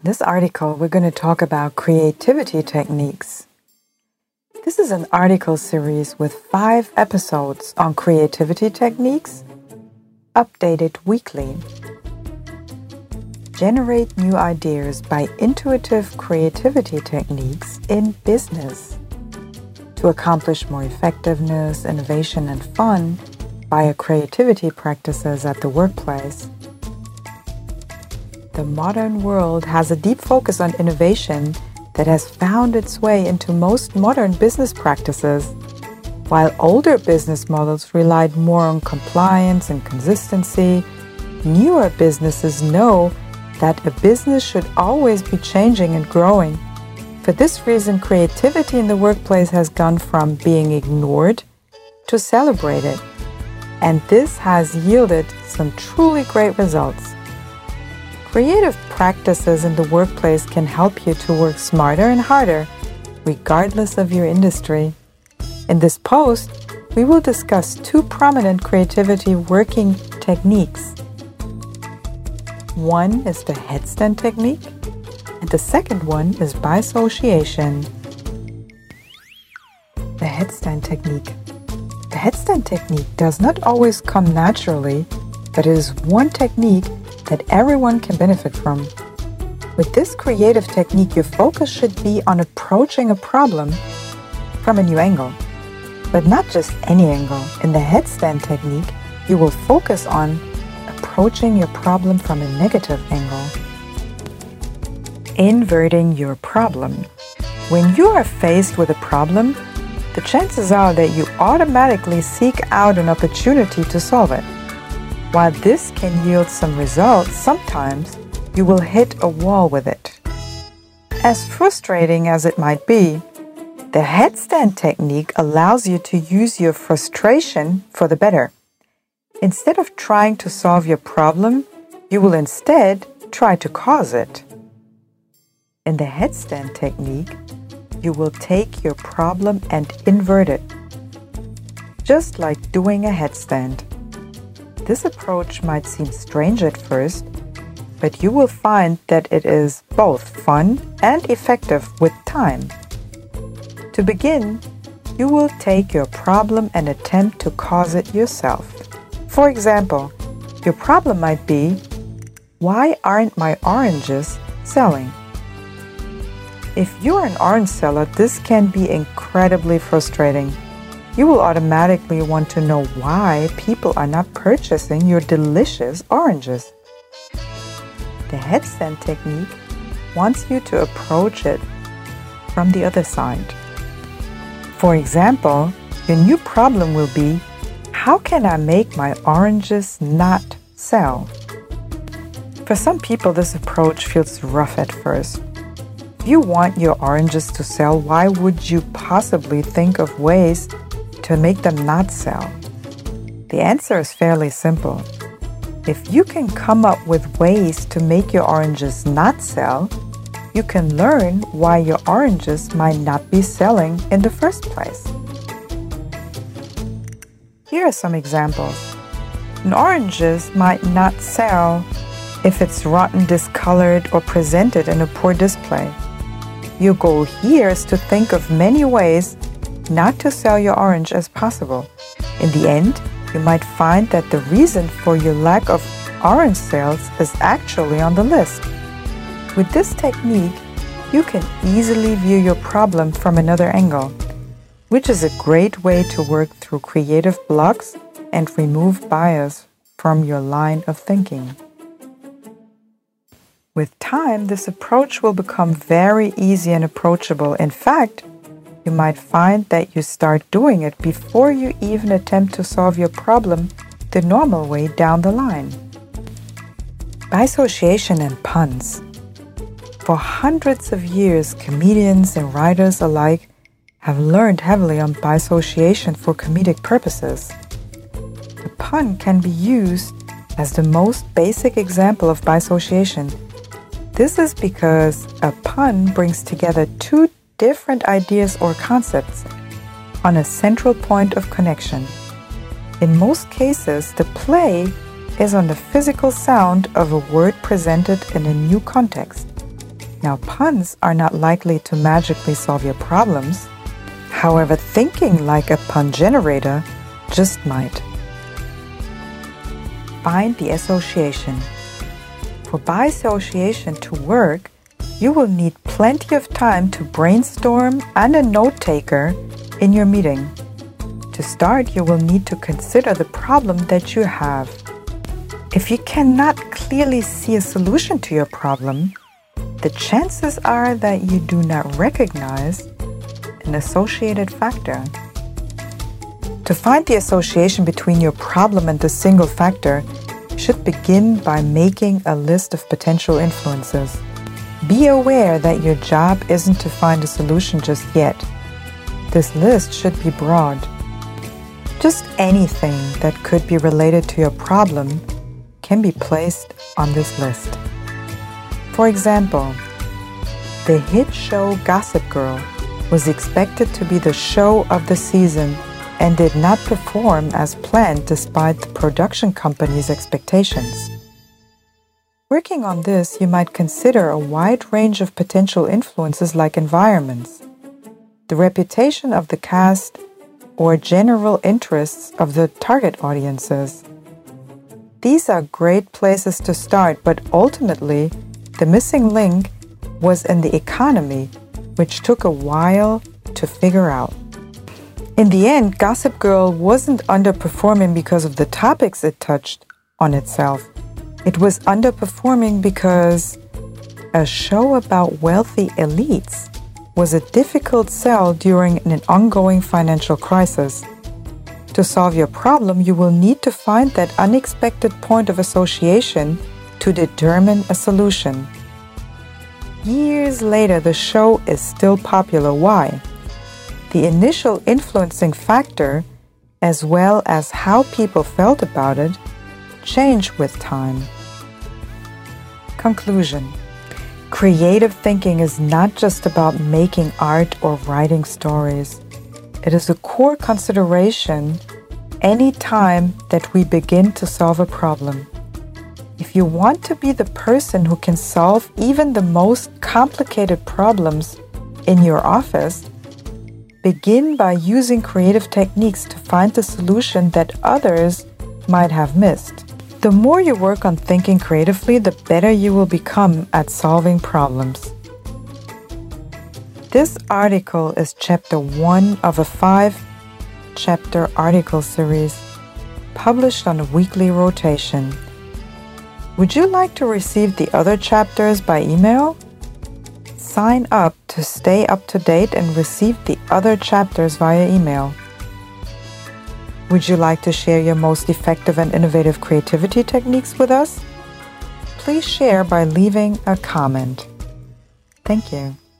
In this article, we're going to talk about creativity techniques. This is an article series with 5 episodes on creativity techniques, updated weekly. Generate new ideas by intuitive creativity techniques in business. To accomplish more effectiveness, innovation, and fun via creativity practices at the workplace. The modern world has a deep focus on innovation that has found its way into most modern business practices, while older business models relied more on compliance and consistency. Newer businesses know that a business should always be changing and growing. For this reason, creativity in the workplace has gone from being ignored to celebrated, and this has yielded some truly great results. Creative practices in the workplace can help you to work smarter and harder, regardless of your industry. In this post, we will discuss 2 prominent creativity working techniques. One is the headstand technique, and the second one is bisociation. The headstand technique. The headstand technique does not always come naturally, but it is one technique that everyone can benefit from. With this creative technique, your focus should be on approaching a problem from a new angle, but not just any angle. In the headstand technique, you will focus on approaching your problem from a negative angle. Inverting your problem. When you are faced with a problem, the chances are that you automatically seek out an opportunity to solve it. While this can yield some results, sometimes you will hit a wall with it. As frustrating as it might be, the headstand technique allows you to use your frustration for the better. Instead of trying to solve your problem, you will instead try to cause it. In the headstand technique, you will take your problem and invert it, just like doing a headstand. This approach might seem strange at first, but you will find that it is both fun and effective with time. To begin, you will take your problem and attempt to cause it yourself. For example, your problem might be, why aren't my oranges selling? If you're an orange seller, this can be incredibly frustrating. You will automatically want to know why people are not purchasing your delicious oranges. The headstand technique wants you to approach it from the other side. For example, your new problem will be, how can I make my oranges not sell? For some people, this approach feels rough at first. If you want your oranges to sell, why would you possibly think of ways to make them not sell? The answer is fairly simple. If you can come up with ways to make your oranges not sell, you can learn why your oranges might not be selling in the first place. Here are some examples. An oranges might not sell if it's rotten, discolored, or presented in a poor display. Your goal here is to think of many ways not to sell your orange as possible. In the end, you might find that the reason for your lack of orange sales is actually on the list. With this technique, you can easily view your problem from another angle, which is a great way to work through creative blocks and remove bias from your line of thinking. With time, this approach will become very easy and approachable. In fact, you might find that you start doing it before you even attempt to solve your problem the normal way down the line. Bisociation and puns. For hundreds of years, comedians and writers alike have learned heavily on bisociation for comedic purposes. A pun can be used as the most basic example of bisociation. This is because a pun brings together 2 different ideas or concepts on a central point of connection. In most cases, the play is on the physical sound of a word presented in a new context. Now, puns are not likely to magically solve your problems. However, thinking like a pun generator just might. Find the association. For by association to work, you will need plenty of time to brainstorm and a note taker in your meeting. To start, you will need to consider the problem that you have. If you cannot clearly see a solution to your problem, the chances are that you do not recognize an associated factor. To find the association between your problem and the single factor, you should begin by making a list of potential influences. Be aware that your job isn't to find a solution just yet. This list should be broad. Just anything that could be related to your problem can be placed on this list. For example, the hit show Gossip Girl was expected to be the show of the season and did not perform as planned despite the production company's expectations. Working on this, you might consider a wide range of potential influences like environments, the reputation of the cast, or general interests of the target audiences. These are great places to start, but ultimately, the missing link was in the economy, which took a while to figure out. In the end, Gossip Girl wasn't underperforming because of the topics it touched on itself. It was underperforming because a show about wealthy elites was a difficult sell during an ongoing financial crisis. To solve your problem, you will need to find that unexpected point of association to determine a solution. Years later, the show is still popular. Why? The initial influencing factor, as well as how people felt about it, changed with time. Conclusion. Creative thinking is not just about making art or writing stories. It is a core consideration any time that we begin to solve a problem. If you want to be the person who can solve even the most complicated problems in your office, begin by using creative techniques to find the solution that others might have missed. The more you work on thinking creatively, the better you will become at solving problems. This article is chapter 1 of a 5-chapter article series published on a weekly rotation. Would you like to receive the other chapters by email? Sign up to stay up to date and receive the other chapters via email. Would you like to share your most effective and innovative creativity techniques with us? Please share by leaving a comment. Thank you.